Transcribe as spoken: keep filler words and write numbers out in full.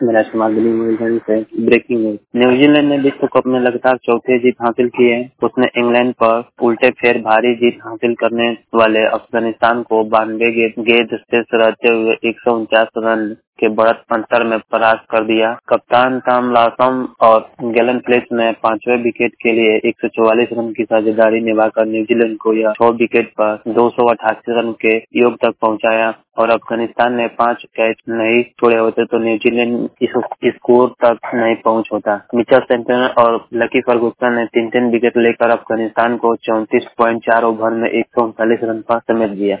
मेरा इस्तेमाल दिल्ली मूलगंज से ब्रेकिंग न्यूज। न्यूजीलैंड ने विश्व कप में लगातार चौथे जीत हासिल की है। उसने इंग्लैंड पर उल्टे फेर भारी जीत हासिल करने वाले अफगानिस्तान को बानवे गेंद शेष रहते हुए एक सौ उनचास रन के बढ़त अंतर में परास्त कर दिया। कप्तान टॉम लाथम और गैलन फ्लेच ने पांचवें विकेट के लिए एक सौ चौवालीस रन की साझेदारी निभाकर न्यूजीलैंड को यह छह विकेट पर दो सौ अठासी रन के योग तक पहुंचाया और अफगानिस्तान ने पांच कैच नहीं छोड़े होते तो न्यूजीलैंड इस स्कोर तक नहीं पहुंच होता। मिचेल सेंटनर और लकी फर्गुसन ने तीन तीन विकेट लेकर अफगानिस्तान को चौंतीस पॉइंट चार ओवर में एक सौ उनतालीस रन पर समेट दिया।